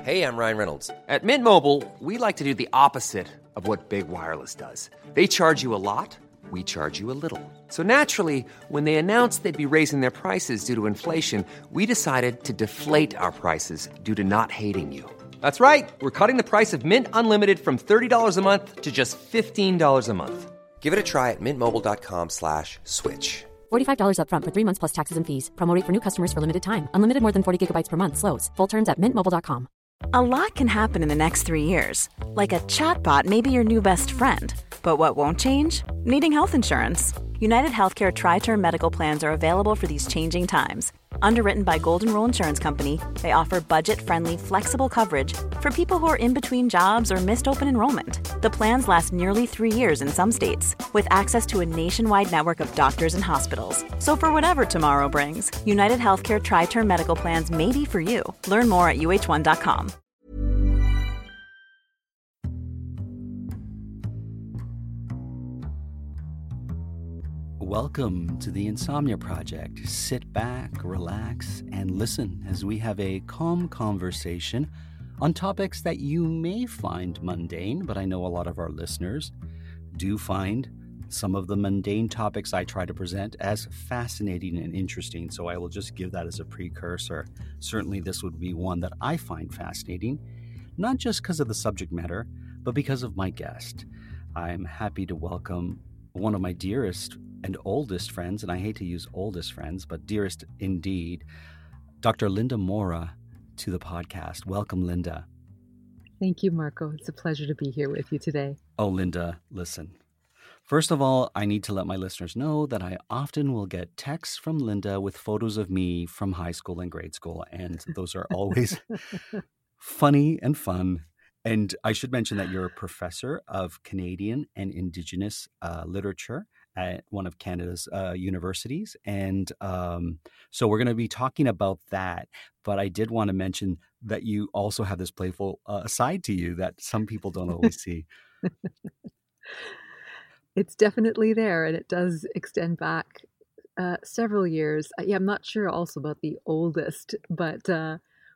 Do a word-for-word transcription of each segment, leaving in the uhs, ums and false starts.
Hey, I'm Ryan Reynolds. At Mint Mobile, we like to do the opposite of what Big Wireless does. They charge you a lot, we charge you a little. So naturally, when they announced they'd be raising their prices due to inflation, we decided to deflate our prices due to not hating you. That's right. We're cutting the price of Mint Unlimited from thirty dollars a month to just fifteen dollars a month. Give it a try at mintmobile.com slash switch. forty-five dollars up front for three months plus taxes and fees. Promo rate for new customers for limited time. Unlimited more than forty gigabytes per month slows. Full terms at mint mobile dot com. A lot can happen in the next three years. Like a chatbot may be your new best friend. But what won't change? Needing health insurance. United Healthcare Tri-Term Medical Plans are available for these changing times. Underwritten by Golden Rule Insurance Company, they offer budget-friendly, flexible coverage for people who are in between jobs or missed open enrollment. The plans last nearly three years in some states, with access to a nationwide network of doctors and hospitals. So for whatever tomorrow brings, United Healthcare Tri-Term Medical Plans may be for you. Learn more at U H one dot com. Welcome to the Insomnia Project. Sit back, relax, and listen as we have a calm conversation on topics that you may find mundane, but I know a lot of our listeners do find some of the mundane topics I try to present as fascinating and interesting, so I will just give that as a precursor. Certainly this would be one that I find fascinating, not just because of the subject matter, but because of my guest. I'm happy to welcome one of my dearest and oldest friends, and I hate to use oldest friends, but dearest indeed, Doctor Linda Mora to the podcast. Welcome, Linda. Thank you, Marco. It's a pleasure to be here with you today. Oh, Linda, listen. First of all, I need to let my listeners know that I often will get texts from Linda with photos of me from high school and grade school, and those are always funny and fun. And I should mention that you're a professor of Canadian and Indigenous uh, literature at one of Canada's uh, universities. And um, so we're going to be talking about that. But I did want to mention that you also have this playful uh, side to you that some people don't always see. It's definitely there, and it does extend back uh, several years. Uh, Yeah, I'm not sure also about the oldest, but uh,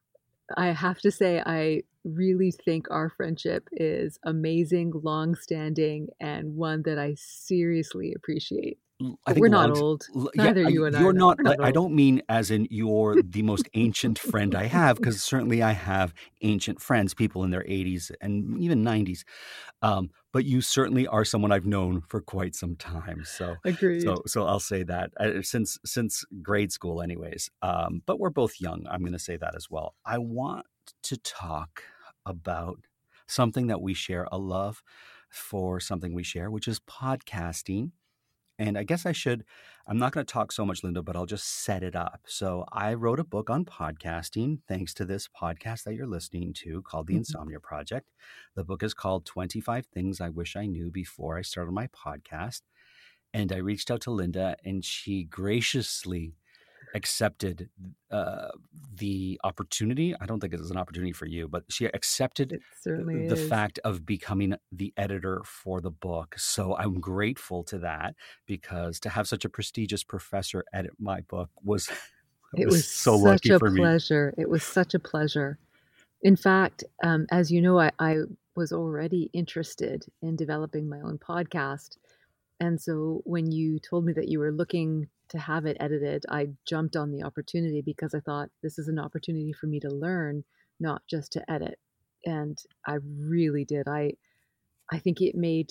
I have to say I really think our friendship is amazing, long-standing, and one that I seriously appreciate. I But think we're not long, old. l- yeah, Neither I- you and I you're are not. not, We're not I I old. don't mean as in you're the most ancient friend I have, because certainly I have ancient friends, people in their eighties and even nineties. Um, but you certainly are someone I've known for quite some time. So, Agreed. so, so I'll say that uh, since, since grade school anyways. Um, but we're both young. I'm going to say that as well. I want to talk about something that we share, a love for something we share, which is podcasting. And I guess I should, I'm not going to talk so much, Linda, but I'll just set it up. So I wrote a book on podcasting, thanks to this podcast that you're listening to called The Mhm. Insomnia Project. The book is called twenty-five Things I Wish I Knew Before I Started My Podcast. And I reached out to Linda, and she graciously accepted uh, the opportunity. I don't think it was an opportunity for you, but she accepted It certainly the is. fact of becoming the editor for the book. So I'm grateful to that, because to have such a prestigious professor edit my book was, It was was so such lucky a for me. pleasure. It was such a pleasure. In fact, um, as you know, I, I was already interested in developing my own podcast. And so when you told me that you were looking to have it edited, I jumped on the opportunity because I thought this is an opportunity for me to learn, not just to edit. And I really did. I I think it made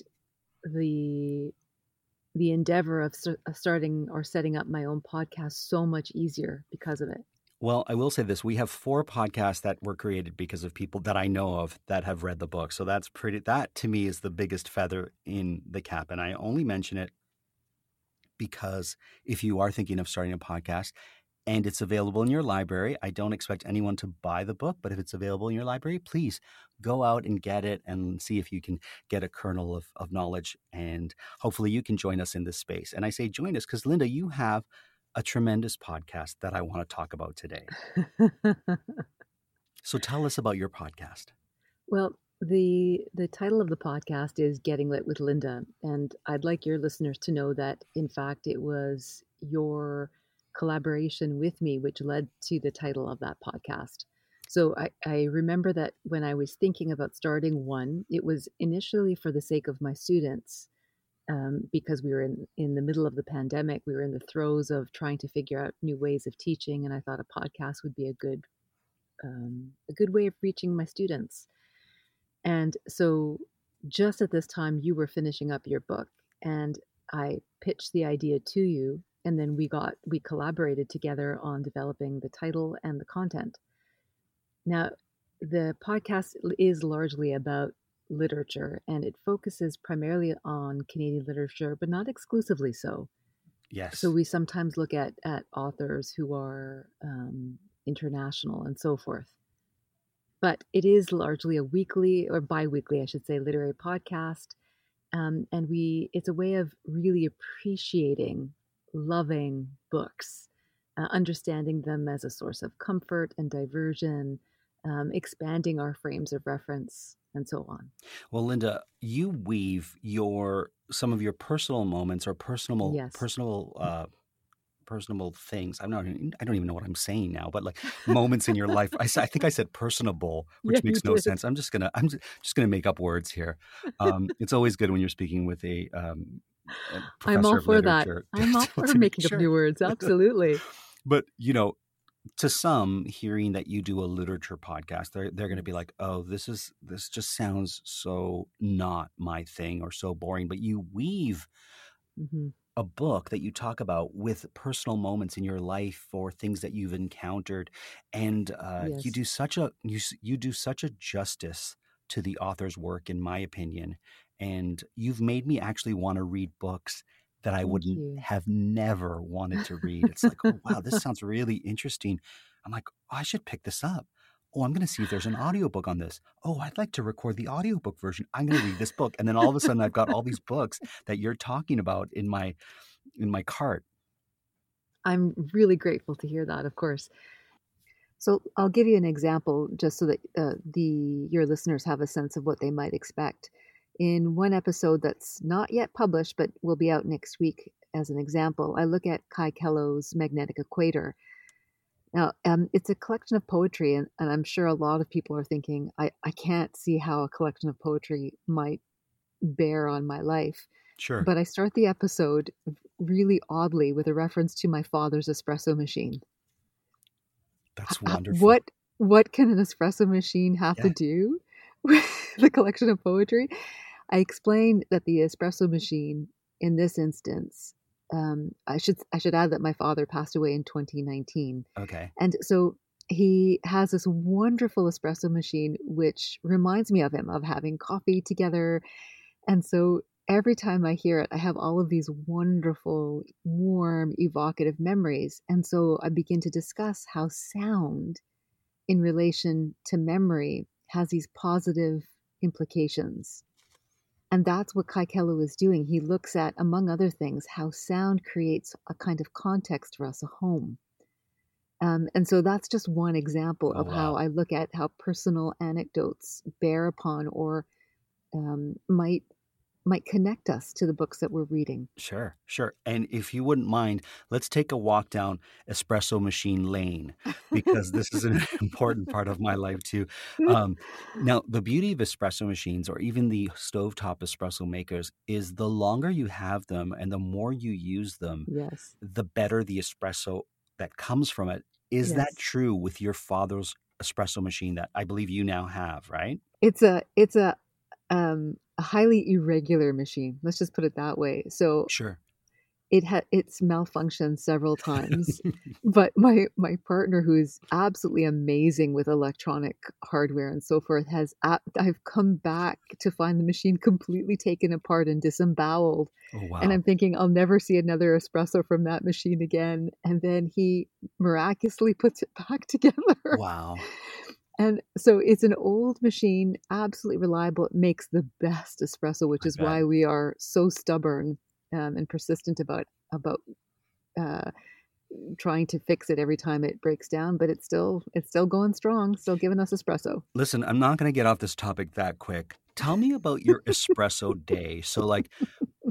the the endeavor of st- of starting or setting up my own podcast so much easier because of it. Well, I will say this. We have four podcasts that were created because of people that I know of that have read the book. So that's pretty, that to me is the biggest feather in the cap. And I only mention it because if you are thinking of starting a podcast and it's available in your library, I don't expect anyone to buy the book, but if it's available in your library, please go out and get it and see if you can get a kernel of, of knowledge. And hopefully you can join us in this space. And I say join us because, Linda, you have a tremendous podcast that I want to talk about today. So tell us about your podcast. Well, the the title of the podcast is Getting Lit with Linda, and I'd like your listeners to know that in fact it was your collaboration with me which led to the title of that podcast. So I, I remember that when I was thinking about starting one, it was initially for the sake of my students, um, because we were in, in the middle of the pandemic. We were in the throes of trying to figure out new ways of teaching, and I thought a podcast would be a good um, a good way of reaching my students. And so just at this time, you were finishing up your book, and I pitched the idea to you, and then we got we collaborated together on developing the title and the content. Now, the podcast is largely about literature, and it focuses primarily on Canadian literature, but not exclusively so. Yes. So we sometimes look at at authors who are um, international and so forth. But it is largely a weekly or bi-weekly, I should say, literary podcast. Um, and we it's a way of really appreciating, loving books, uh, understanding them as a source of comfort and diversion, um, expanding our frames of reference, and so on. Well, Linda, you weave your some of your personal moments or personal Yes. personal uh, personal things. I'm not. I don't even know what I'm saying now, but like moments in your life. I, s- I think I said personable, which Yeah, makes you no did. sense. I'm just gonna. I'm just, just gonna make up words here. Um, it's always good when you're speaking with a, um, a professor I'm all of for that. literature. I'm all to- for to- making up sure. new words. Absolutely. But you know, to some, hearing that you do a literature podcast, they're they're going to be like, "Oh, this is this just sounds so not my thing or so boring." But you weave hmm a book that you talk about with personal moments in your life or things that you've encountered, and uh, you Yes. do such a you s- you do such a justice to the author's work, in my opinion. And you've made me actually want to read books that I Thank wouldn't you. have never wanted to read. It's like, oh wow, this sounds really interesting. I'm like, oh, I should pick this up. Oh, I'm going to see if there's an audiobook on this. Oh, I'd like to record the audiobook version. I'm going to read this book. And then all of a sudden I've got all these books that you're talking about in my in my cart. I'm really grateful to hear that, of course. So I'll give you an example just so that uh, the your listeners have a sense of what they might expect. In one episode that's not yet published but will be out next week as an example, I look at Kai Kello's Magnetic Equator. Now, um, it's a collection of poetry, and, and I'm sure a lot of people are thinking, I, I can't see how a collection of poetry might bear on my life. Sure. But I start the episode really oddly with a reference to my father's espresso machine. That's H- wonderful. What what can an espresso machine have to Yeah. do with the collection of poetry? I explained that the espresso machine in this instance, um, I should I should add that my father passed away in twenty nineteen. Okay. And so he has this wonderful espresso machine, which reminds me of him, of having coffee together. And so every time I hear it, I have all of these wonderful, warm, evocative memories. And so I begin to discuss how sound in relation to memory has these positive implications. And that's what Kai Kello is doing. He looks at, among other things, how sound creates a kind of context for us, a home. Um, and so that's just one example Oh, of how wow. I look at how personal anecdotes bear upon or um, might might connect us to the books that we're reading. Sure, sure. And if you wouldn't mind, let's take a walk down espresso machine lane, because this is an important part of my life too. Um, now, the beauty of espresso machines, or even the stovetop espresso makers, is the longer you have them and the more you use them, Yes. the better the espresso that comes from it. Is that Yes. true with your father's espresso machine that I believe you now have, right? It's a it's a um, a highly irregular machine. Let's just put it that way. So Sure. it had it's malfunctioned several times, but my my partner, who is absolutely amazing with electronic hardware and so forth, has a- I've come back to find the machine completely taken apart and disemboweled, Oh, wow. and I'm thinking I'll never see another espresso from that machine again. And then he miraculously puts it back together. Wow. And so it's an old machine, absolutely reliable. It makes the best espresso, which I is bet. why we are so stubborn um, and persistent about about uh, trying to fix it every time it breaks down. But it's still it's still going strong, still giving us espresso. Listen, I'm not going to get off this topic that quick. Tell me about your espresso day. So, like,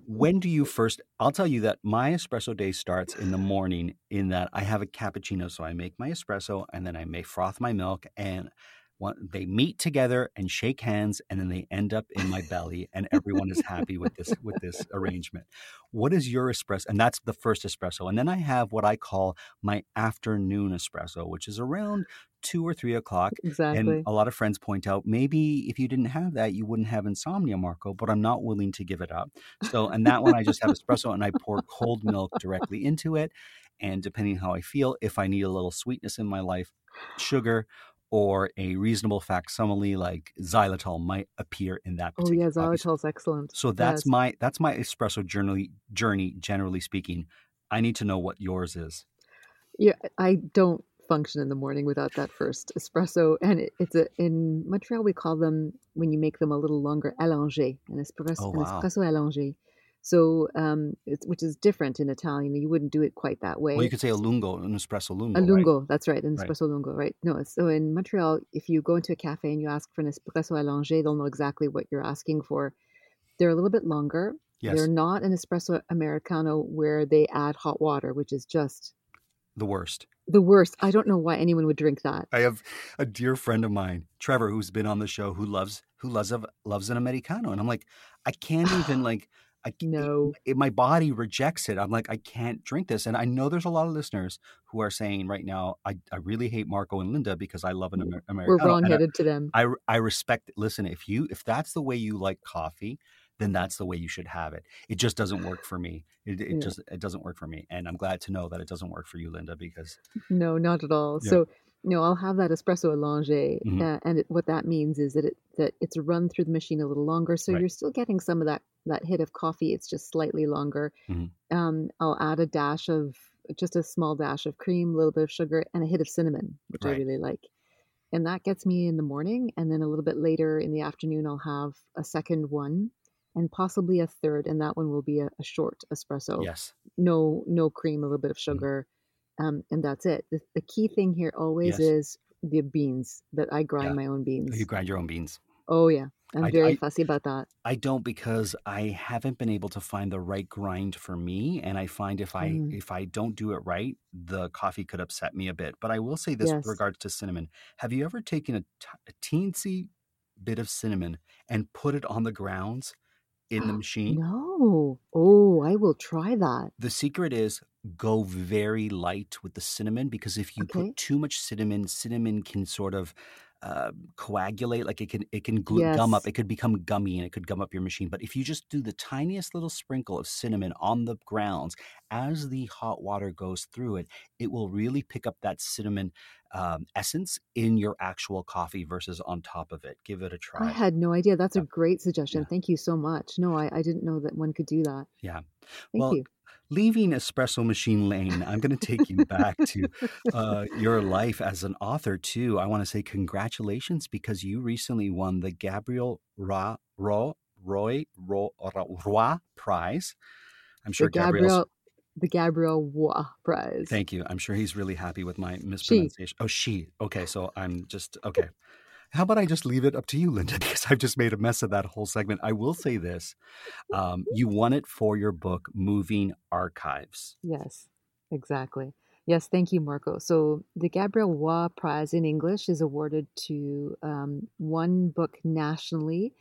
when do you first? I'll tell you that my espresso day starts in the morning. In that I have a cappuccino, so I make my espresso and then I may froth my milk, and one, they meet together and shake hands, and then they end up in my belly, and everyone is happy with this with this arrangement. What is your espresso? And that's the first espresso, and then I have what I call my afternoon espresso, which is around two or three o'clock. Exactly. And a lot of friends point out, maybe if you didn't have that, you wouldn't have insomnia, Marco, but I'm not willing to give it up. So, and that one, I just have espresso and I pour cold milk directly into it. And depending how I feel, if I need a little sweetness in my life, sugar or a reasonable facsimile like xylitol might appear in that Oh particular yeah, coffee. xylitol's excellent. So that's Yes. my that's my espresso journey, journey, generally speaking. I need to know what yours is. Yeah, I don't function in the morning without that first espresso. And it, it's a in Montreal we call them, when you make them a little longer, allongé, an espresso, Oh, an wow. espresso allongé. So, um, it's, which is different in Italian. You wouldn't do it quite that way. Well, you could say a lungo, an espresso lungo, A right? lungo, that's right, an Right. espresso lungo, right? No, so in Montreal, if you go into a cafe and you ask for an espresso allongé, they'll know exactly what you're asking for. They're a little bit longer. Yes, They're not an espresso americano where they add hot water, which is just the worst. the worst. I don't know why anyone would drink that. I have a dear friend of mine, Trevor, who's been on the show, who loves who loves a, loves an americano, and I'm like, I can't even like. I, c- No. it, my body rejects it. I'm like, I can't drink this. And I know there's a lot of listeners who are saying right now, I, I really hate Marco and Linda because I love an Amer- We're Americano. And I, wrong-headed to them. I, I respect, listen, if you, if that's the way you like coffee, then that's the way you should have it. It just doesn't work for me. It, it Yeah. just, it doesn't work for me. And I'm glad to know that it doesn't work for you, Linda, because No, not at all. Yeah. So, no, I'll have that espresso allongé, Mhm. uh, and it, what that means is that it that it's run through the machine a little longer, so Right. you're still getting some of that that hit of coffee. It's just slightly longer. Mhm. Um, I'll add a dash of just a small dash of cream, a little bit of sugar, and a hit of cinnamon, which I Right. really like. And that gets me in the morning, and then a little bit later in the afternoon, I'll have a second one, and possibly a third, and that one will be a, a short espresso. yes, No, no cream, a little bit of Mm-hmm. sugar, um, and that's it. The, the key thing here always Yes. is the beans, that I grind Yeah. my own beans. you grind your own beans. Oh yeah, I'm I- very I- fussy about that. I don't, because I haven't been able to find the right grind for me, and I find if I Mm. if I don't do it right, the coffee could upset me a bit. But I will say this Yes. with regards to cinnamon: have you ever taken a, t- a teensy bit of cinnamon and put it on the grounds in the machine? No. Oh, I will try that. The secret is go very light with the cinnamon, because if you Okay. put too much cinnamon, cinnamon can sort of uh, coagulate, like it can it can glu- gum up. Yes. It could become gummy and it could gum up your machine. But if you just do the tiniest little sprinkle of cinnamon on the grounds, as the hot water goes through it, it will really pick up that cinnamon um, essence in your actual coffee versus on top of it. Give it a I try. had no idea. That's Yeah. a great suggestion. Yeah. Thank you so much. No, I, I didn't know that one could do that. Yeah. Thank Well, you. leaving espresso machine lane, I'm going to take you back to uh, your life as an author too. I want to say congratulations, because you recently won the Gabriel Ra, Ro, Roy Ro, Ro, Roy Prize. I'm The sure Gabriel's. Gabrielle, the Gabrielle Waugh Prize. Thank you. I'm sure he's really happy with my She. mispronunciation. Oh, she. Okay, so I'm just okay. How about I just leave it up to you, Linda, because I've just made a mess of that whole segment. I will say this. Um, you won it for your book, Moving Archives. Yes, exactly. Yes, thank you, Marco. So the Gabrielle Waugh Prize in English is awarded to um, one book nationally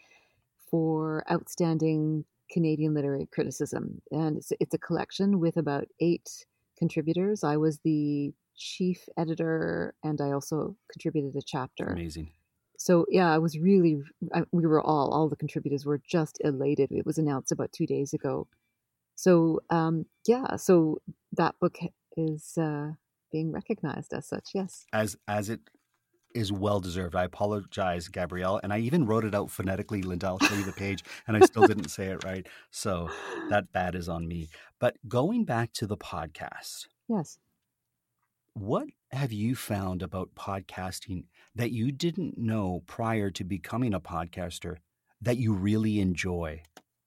for outstanding Canadian literary criticism. And it's, it's a collection with about eight contributors. I was the chief editor, and I also contributed a chapter. Amazing. So yeah, I was really, I, we were all, all the contributors were just elated. It was announced about two days ago. So um, yeah, so that book is uh, being recognized as such. Yes. As as it is well deserved. I apologize, Gabrielle, and I even wrote it out phonetically. Linda, I'll show you the page, and I still didn't say it right. So that bad is on me. But going back to the podcast, Yes. what have you found about podcasting that you didn't know prior to becoming a podcaster that you really enjoy?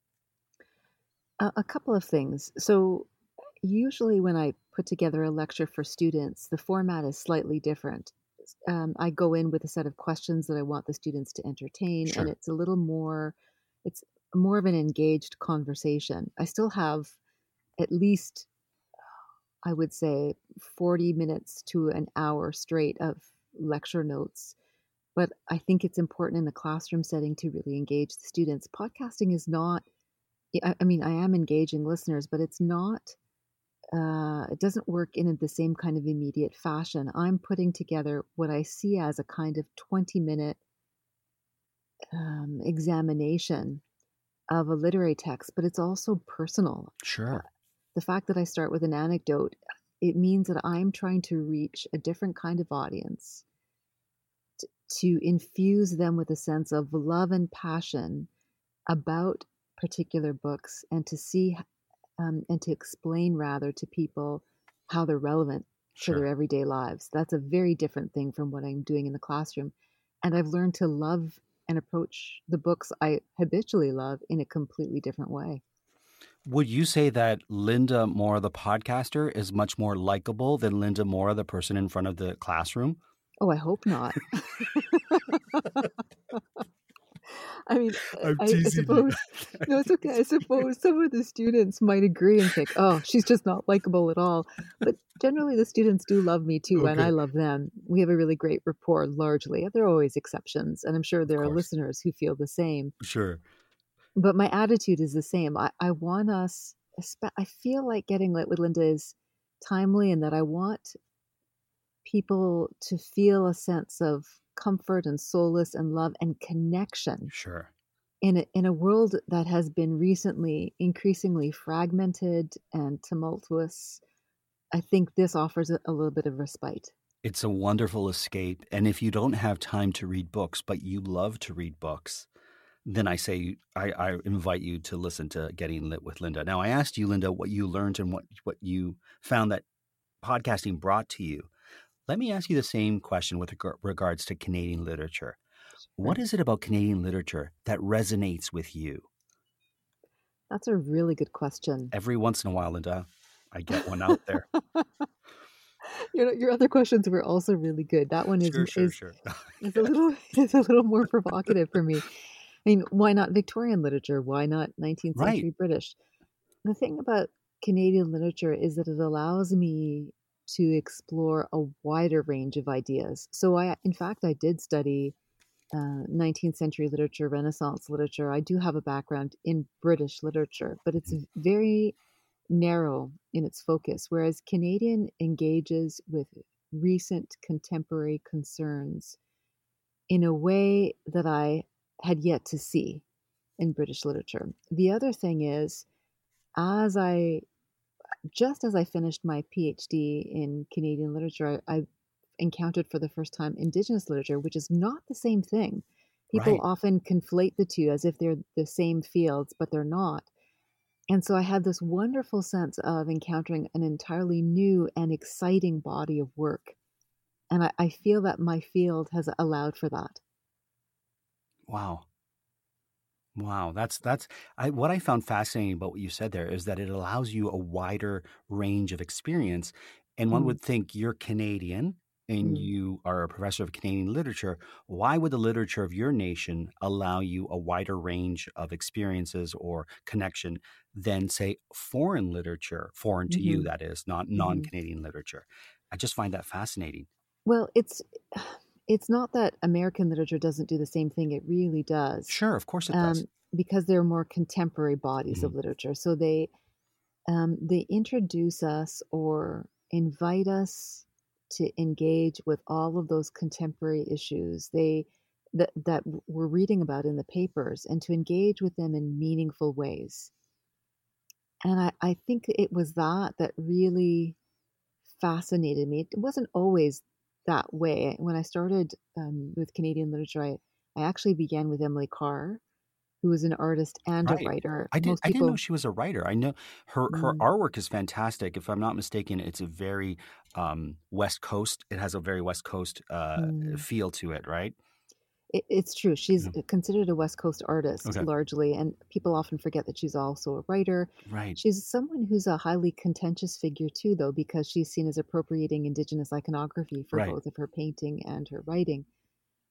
A, a couple of things. So usually when I put together a lecture for students, the format is slightly different. Um, I go in with a set of questions that I want the students to entertain, Sure. and it's a little more, it's more of an engaged conversation. I still have at least, I would say, forty minutes to an hour straight of lecture notes. But I think it's important in the classroom setting to really engage the students. Podcasting is not, I, I mean, I am engaging listeners, but it's not, uh, it doesn't work in the same kind of immediate fashion. I'm putting together what I see as a kind of twenty minute um, examination of a literary text, but it's also personal. Sure. The fact that I start with an anecdote, it means that I'm trying to reach a different kind of audience, to, to infuse them with a sense of love and passion about particular books, and to see um, and to explain rather to people how they're relevant Sure. to their everyday lives. That's a very different thing from what I'm doing in the classroom. And I've learned to love and approach the books I habitually love in a completely different way. Would you say that Linda Moore, the podcaster, is much more likable than Linda Moore, the person in front of the classroom? Oh, I hope not. I mean, I'm I, I teasing suppose, no, it's okay. I suppose some of the students might agree and think, oh, she's just not likable at all. But generally, the students do love me too, and Okay. I love them. We have a really great rapport largely. There are always exceptions, and I'm sure there Of are course. listeners who feel the same. Sure. But my attitude is the same. I, I want us, espe- I feel like Getting Lit with Linda is timely, in that I want people to feel a sense of comfort and solace and love and connection Sure. in a, in a world that has been recently increasingly fragmented and tumultuous. I think this offers a, a little bit of respite. It's a wonderful escape. And if you don't have time to read books, but you love to read books, then I say I, I invite you to listen to Getting Lit with Linda. Now, I asked you, Linda, what you learned and what, what you found that podcasting brought to you. Let me ask you the same question with reg- regards to Canadian literature. What is it about Canadian literature that resonates with you? That's a really good question. Every once in a while, Linda, I get one out there. Your your other questions were also really good. That one is Sure, sure, is sure. is a little is a little more provocative for me. I mean, why not Victorian literature? Why not nineteenth Right. century British? The thing about Canadian literature is that it allows me to explore a wider range of ideas. So I, in fact, I did study uh, nineteenth century literature, Renaissance literature. I do have a background in British literature, but it's very narrow in its focus, whereas Canadian engages with recent contemporary concerns in a way that I had yet to see in British literature. The other thing is, as I just as I finished my PhD in Canadian literature, I, I encountered for the first time Indigenous literature, which is not the same thing. People Right. often conflate the two as if they're the same fields, but they're not. And so I had this wonderful sense of encountering an entirely new and exciting body of work. And I, I feel that my field has allowed for that. Wow. Wow, that's that's I what I found fascinating about what you said there is that it allows you a wider range of experience. And one Mm, would think you're Canadian and mm. you are a professor of Canadian literature. Why would the literature of your nation allow you a wider range of experiences or connection than, say, foreign literature, foreign to you, hmm that is, not hmm non-Canadian literature? I just find that fascinating. Well, it's it's not that American literature doesn't do the same thing. It really does, Sure, of course it does. um, because they're more contemporary bodies Mhm. of literature. So they um, they introduce us or invite us to engage with all of those contemporary issues they that that we're reading about in the papers, and to engage with them in meaningful ways. And I, I think it was that that really fascinated me. It wasn't always that way. When I started um, with Canadian literature, I, I actually began with Emily Carr, who was an artist and a Right. writer. I did Most I didn't know people, she was a writer. I know her her mm, artwork is fantastic. If I'm not mistaken, it's a very um West Coast. It has a very West Coast uh mm, feel to it, right? it, it's true. She's Yeah. considered a West Coast artist Okay. largely, and people often forget that she's also a writer. Right. She's someone who's a highly contentious figure too, though, because she's seen as appropriating Indigenous iconography for Right. both of her painting and her writing.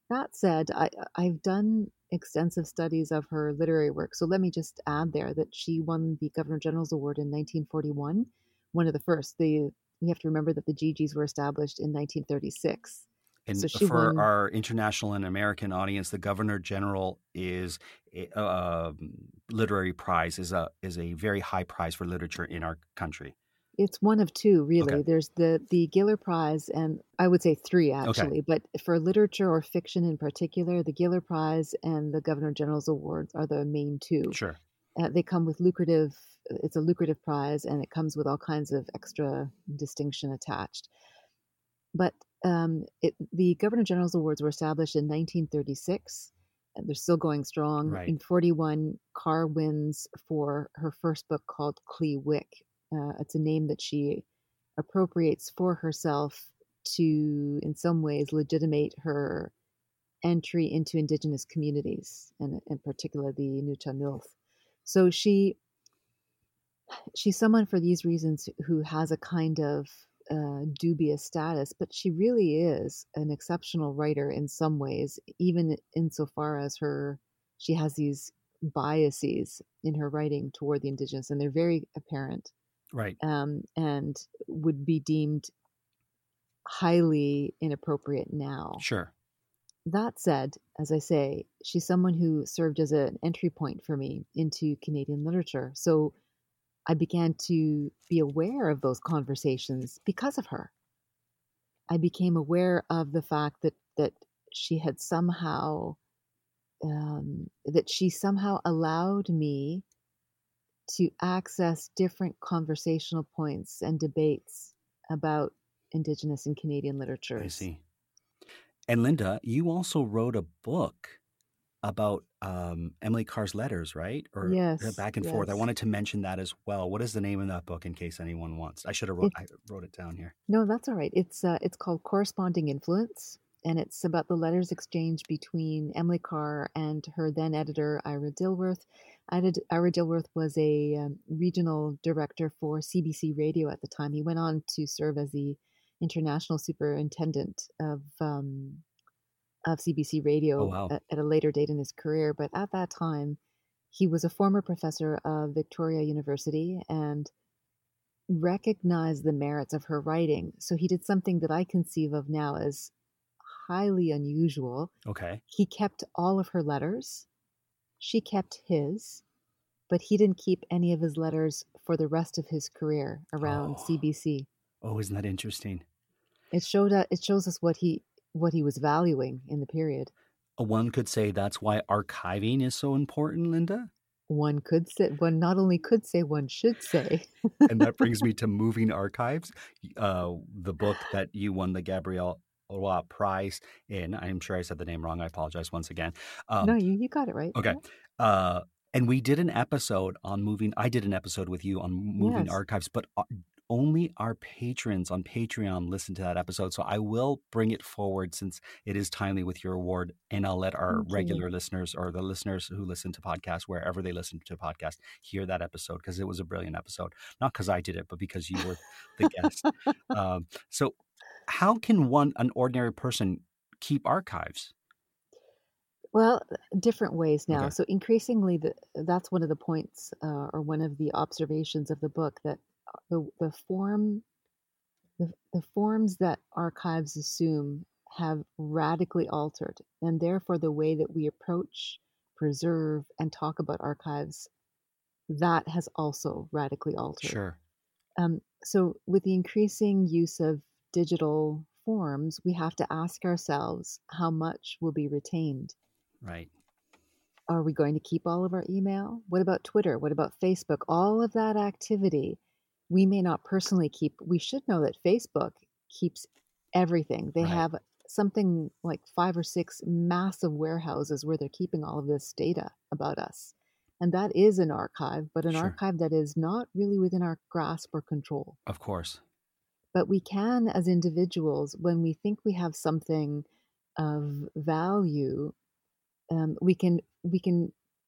That said, I, I've done extensive studies of her literary work. So let me just add there that she won the Governor General's Award in nineteen forty-one, one of the first. The we have to remember that the G Gs were established in nineteen thirty-six. And So she for won. our international and American audience, the Governor General is a uh, literary prize is a is a very high prize for literature in our country. It's one of two, really. Okay. There's the the Giller Prize, and I would say three actually. Okay. But for literature or fiction in particular, the Giller Prize and the Governor General's Awards are the main two. Sure. Uh, they come with lucrative. It's a lucrative prize, and it comes with all kinds of extra distinction attached. But um, it, the Governor General's Awards were established in nineteen thirty-six, and they're still going strong. Right. In forty-one, Carr wins for her first book called Clee Wick. Uh, it's a name that she appropriates for herself to, in some ways, legitimate her entry into Indigenous communities, and in particular the Nuu-chah-nulth. So she she's someone for these reasons who has a kind of uh, dubious status, but she really is an exceptional writer in some ways, even insofar as her she has these biases in her writing toward the Indigenous, and they're very apparent. Right. Um, and would be deemed highly inappropriate now. Sure. That said, as I say, she's someone who served as an entry point for me into Canadian literature. So I began to be aware of those conversations because of her. I became aware of the fact that that she had somehow um, that she somehow allowed me to access different conversational points and debates about Indigenous and Canadian literature. I see. And Linda, you also wrote a book about um, Emily Carr's letters, right? Or yes, back and yes. forth. I wanted to mention that as well. What is the name of that book in case anyone wants? I should have wrote, I wrote it down here. No, that's all right. It's uh, it's called Corresponding Influence, and it's about the letters exchanged between Emily Carr and her then editor, Ira Dilworth. Ira Dilworth was a um, regional director for C B C Radio at the time. He went on to serve as the international superintendent of um, of C B C Radio oh, wow. at, at a later date in his career. But at that time, he was a former professor of Victoria University and recognized the merits of her writing. So he did something that I conceive of now as highly unusual. Okay. He kept all of her letters. She kept his, but he didn't keep any of his letters for the rest of his career around Oh. C B C. Oh, isn't that interesting? It showed uh, it shows us what he what he was valuing in the period. One could say that's why archiving is so important, Linda. One could say, one not only could say, one should say. And that brings me to Moving Archives, uh, the book that you won the Gabrielle Roy Prize in. I'm sure I said the name wrong. I apologize once again. Um, no, you, you got it right. Okay. Uh, and we did an episode on moving. I did an episode with you on Moving Yes. Archives, but only our patrons on Patreon listen to that episode. So I will bring it forward since it is timely with your award. And I'll let our Thank you. regular listeners or the listeners who listen to podcasts, wherever they listen to podcasts, hear that episode because it was a brilliant episode. Not because I did it, but because you were the guest. Um, so how can one, an ordinary person, keep archives? Well, different ways now. Okay. So increasingly, the, that's one of the points uh, or one of the observations of the book, that the the form, the, the forms that archives assume have radically altered, and therefore the way that we approach, preserve, and talk about archives, that has also radically altered. Sure. Um, so with the increasing use of digital forms, we have to ask ourselves how much will be retained. Right. Are we going to keep all of our email? What about Twitter? What about Facebook? All of that activity, we may not personally keep. We should know that Facebook keeps everything. They Right. have something like five or six massive warehouses where they're keeping all of this data about us. And that is an archive, but an Sure. archive that is not really within our grasp or control. Of course. But we can, as individuals, when we think we have something of value, um, we can we can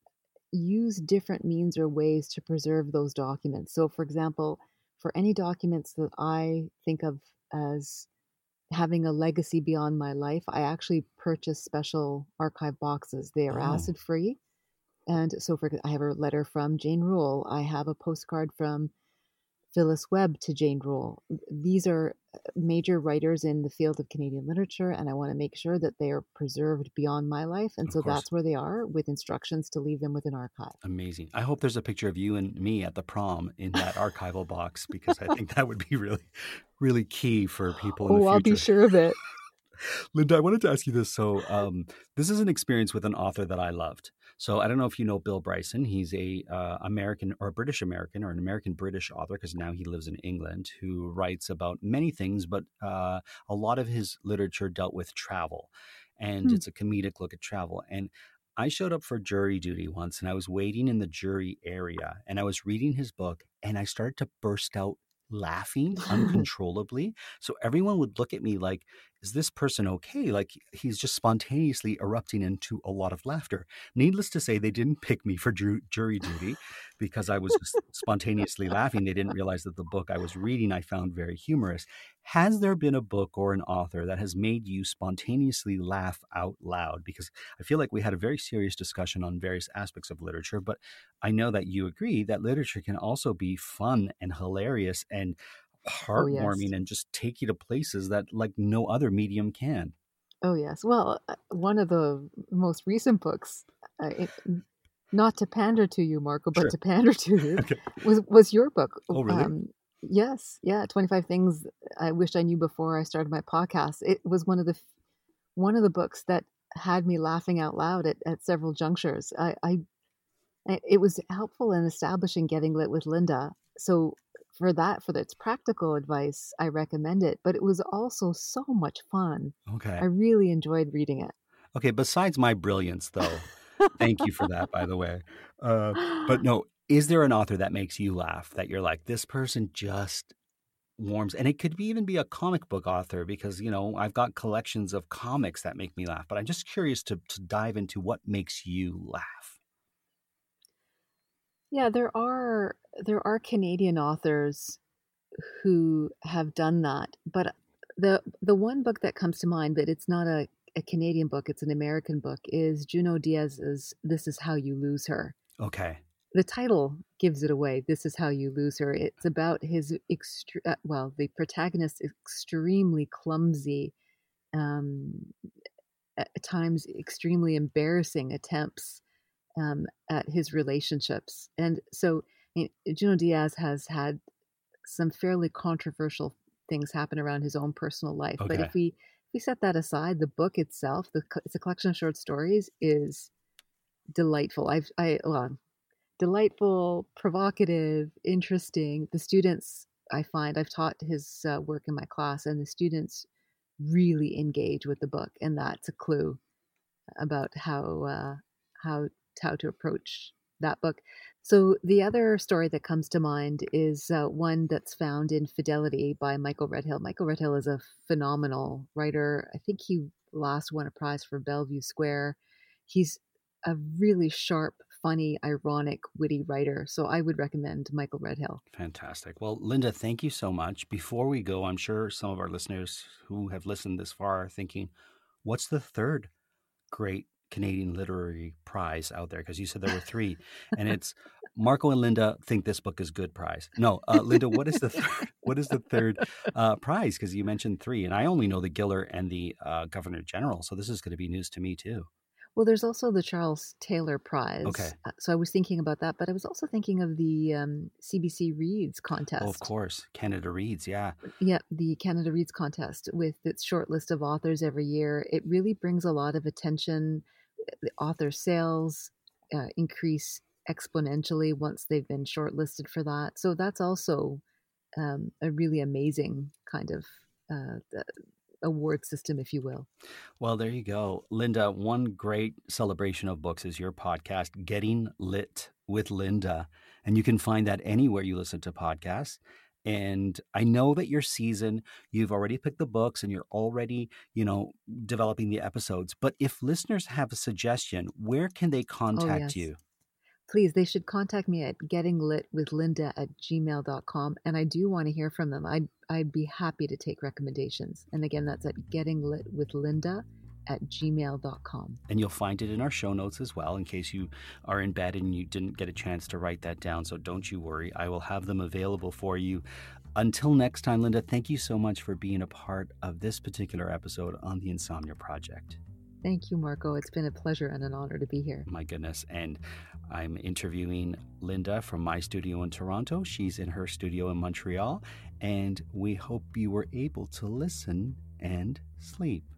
use different means or ways to preserve those documents. So, for example, for any documents that I think of as having a legacy beyond my life, I actually purchased special archive boxes. They are Oh, acid free. And so for I have a letter from Jane Rule. I have a postcard from Phyllis Webb to Jane Rule. These are major writers in the field of Canadian literature, and I want to make sure that they are preserved beyond my life. And of so course. that's where they are, with instructions to leave them with an archive. Amazing. I hope there's a picture of you and me at the prom in that archival box, because I think that would be really, really key for people in the Oh, I'll be future. sure of it. Linda, I wanted to ask you this. So, um, this is an experience with an author that I loved. So, I don't know if you know Bill Bryson. He's a uh, American or a British American or an American British author, because now he lives in England, who writes about many things, but uh, a lot of his literature dealt with travel, and Hmm. it's a comedic look at travel. And I showed up for jury duty once, and I was waiting in the jury area, and I was reading his book, and I started to burst out laughing uncontrollably. So everyone would look at me like, is this person okay? Like, he's just spontaneously erupting into a lot of laughter. Needless to say, they didn't pick me for ju- jury duty because I was just spontaneously laughing. They didn't realize that the book I was reading I found very humorous. Has there been a book or an author that has made you spontaneously laugh out loud? Because I feel like we had a very serious discussion on various aspects of literature, but I know that you agree that literature can also be fun and hilarious and Oh, yes. heartwarming and just take you to places that like no other medium can. Oh, yes. Well, uh, one of the most recent books, uh, it, not to pander to you, Marco, but Sure. to pander to you, Okay. was was your book. Oh, really? Um, yes, yeah, twenty-five Things I Wished I Knew Before I Started My Podcast. It was one of the one of the books that had me laughing out loud at, at several junctures. I, I it was helpful in establishing Getting Lit with Linda. So for that, for its practical advice, I recommend it. But it was also so much fun. Okay. I really enjoyed reading it. Okay. Besides my brilliance, though, thank you for that, by the way. Uh, but no, is there an author that makes you laugh that you're like, this person just warms? And it could be, even be a comic book author, because, you know, I've got collections of comics that make me laugh. But I'm just curious to, to dive into what makes you laugh. Yeah, there are there are Canadian authors who have done that, but the the one book that comes to mind, but it's not a, a Canadian book, it's an American book, is Junot Diaz's This Is How You Lose Her. Okay. The title gives it away. This Is How You Lose Her. It's about his extre- uh, well, the protagonist's extremely clumsy, um, at times extremely embarrassing attempts um, at his relationships. And so I mean, Junot Diaz has had some fairly controversial things happen around his own personal life. Okay. But if we if we set that aside, the book itself, the it's a collection of short stories, is delightful. I've I well, delightful, provocative, interesting. The students, I find, I've taught his uh, work in my class, and the students really engage with the book, and that's a clue about how uh, how how to approach that book. So the other story that comes to mind is uh, one that's found in Fidelity by Michael Redhill. Michael Redhill is a phenomenal writer. I think he last won a prize for Bellevue Square. He's a really sharp, funny, ironic, witty writer. So I would recommend Michael Redhill. Fantastic. Well, Linda, thank you so much. Before we go, I'm sure some of our listeners who have listened this far are thinking, what's the third great Canadian literary prize out there? Because you said there were three, and it's Marco and Linda think this book is good prize. No, uh, Linda, what is the third, what is the third uh, prize? Because you mentioned three, and I only know the Giller and the uh, Governor General, so this is going to be news to me too. Well, there's also the Charles Taylor Prize. Okay. Uh, so I was thinking about that, but I was also thinking of the um, C B C Reads contest. Oh, of course. Canada Reads, yeah. Yeah, the Canada Reads contest with its short list of authors every year. It really brings a lot of attention. The author sales uh, increase exponentially once they've been shortlisted for that. So that's also um, a really amazing kind of uh, award system, if you will. Well, there you go. Linda, one great celebration of books is your podcast, Getting Lit with Linda. And you can find that anywhere you listen to podcasts. And I know that your season, you've already picked the books and you're already, you know, developing the episodes. But if listeners have a suggestion, where can they contact oh, yes. you? please, they should contact me at gettinglitwithlinda at gmail dot com. And I do want to hear from them. I'd, I'd be happy to take recommendations. And again, that's at gettinglitwithlinda at gmail dot com. And you'll find it in our show notes as well, in case you are in bed and you didn't get a chance to write that down. So don't you worry. I will have them available for you. Until next time, Linda, thank you so much for being a part of this particular episode on the Insomnia Project. Thank you, Marco. It's been a pleasure and an honor to be here. My goodness. And I'm interviewing Linda from my studio in Toronto. She's in her studio in Montreal. And we hope you were able to listen and sleep.